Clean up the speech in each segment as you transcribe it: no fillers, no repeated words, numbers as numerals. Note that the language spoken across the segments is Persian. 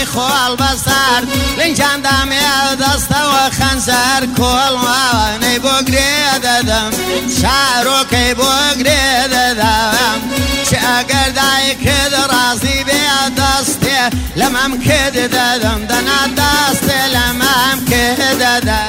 خۆڵ بەسەر لنجاندامێ دەستەوە خەنجەر کۆڵوانەی بۆ گرێ دەدەم شارۆکەی بۆ گرێ دەدەم چ ئەگەر دایکت ڕازی بێ دەستێ لە مەمکت دەدەم دەنا دەستێ لە مەمکت دەدەم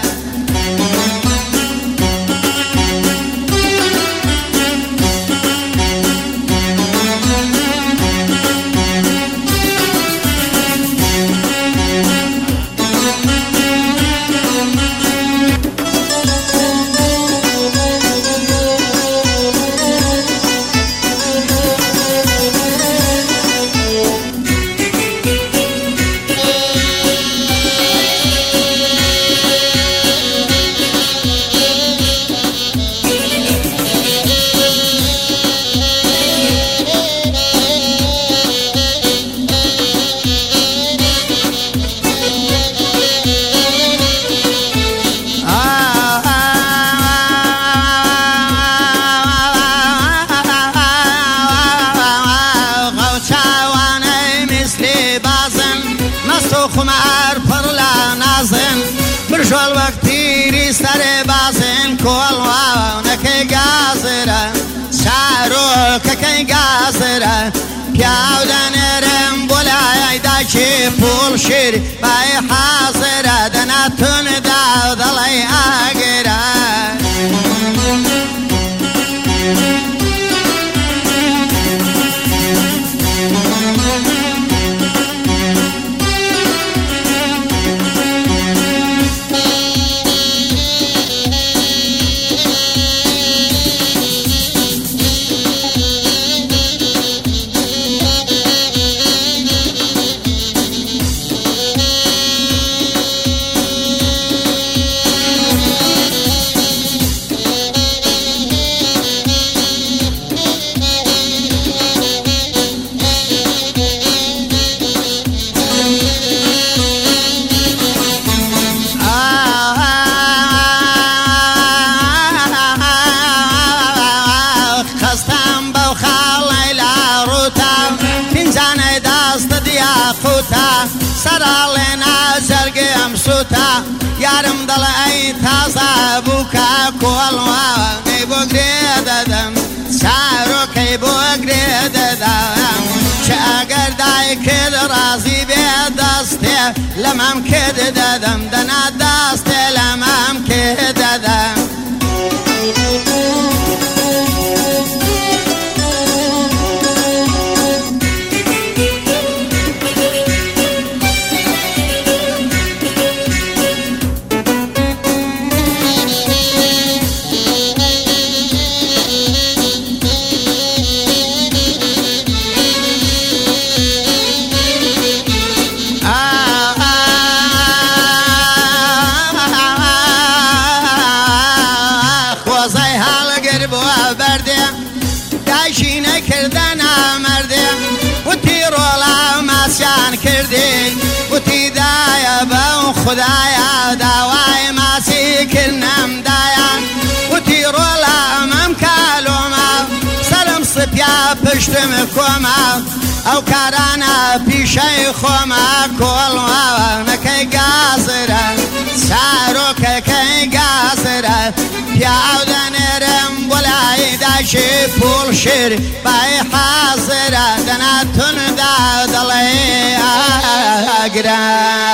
خمار پر لا نازن برجول وقتیری سر بازن کۆڵوانەکەی گازرە شارۆکەکەی گازرە پیاو دەنێرم بۆ لای داکی پوڵشیر بای حازرە دەناتوندا دەڵێ ئاگرە سەراڵێنا جەرگێم سووتە یارم دەڵێ ئەی تازە بووکە کۆڵوانەی بۆ گرێ دەدەم شارۆکەی بۆ گرێ دەدەم چ ئەگەر دایکت ڕازی بێ دەستێ لە مەمکت دەدەم دەنا دەستێ لە مەمکت دەدەم داژینە کردە نامەردێ وتی ڕۆڵا ماسیان کردی وتی دایە بەو خودایە داوای ماسی کردنەمدایە وتی ڕۆڵا مەم کالۆمە سەرم سپیا پشتم کۆمە ئەو کارانە پیشەی خۆمە کۆڵوانەکەی گازرە سارۆکەکەی گازرە پیاو دەنێرم بۆ لای داژی پوڵشیر بای حازرە دەناتوندا دەڵێ ئاگرە